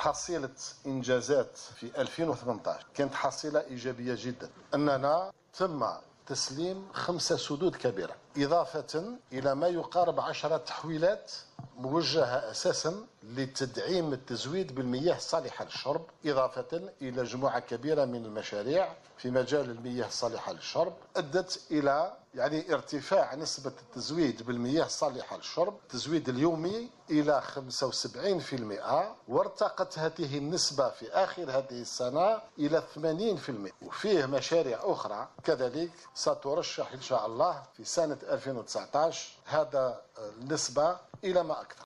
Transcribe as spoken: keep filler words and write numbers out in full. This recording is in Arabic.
حصيلة إنجازات في ألفين وثمانية عشر كانت حصيلة إيجابية جدا، أننا تم تسليم خمسة سدود كبيرة، إضافة إلى ما يقارب عشرة تحويلات موجهة أساسا لتدعيم التزويد بالمياه الصالحة للشرب، إضافة إلى مجموعة كبيرة من المشاريع في مجال المياه الصالحة للشرب أدت إلى يعني ارتفاع نسبة التزويد بالمياه الصالحة للشرب التزويد اليومي إلى خمسة وسبعين بالمئة، وارتقت هذه النسبة في آخر هذه السنة إلى ثمانين بالمئة. وفيه مشاريع أخرى كذلك سترشح إن شاء الله في سنة ألفين وتسعة عشر هذا النسبة إلى ما أكثر.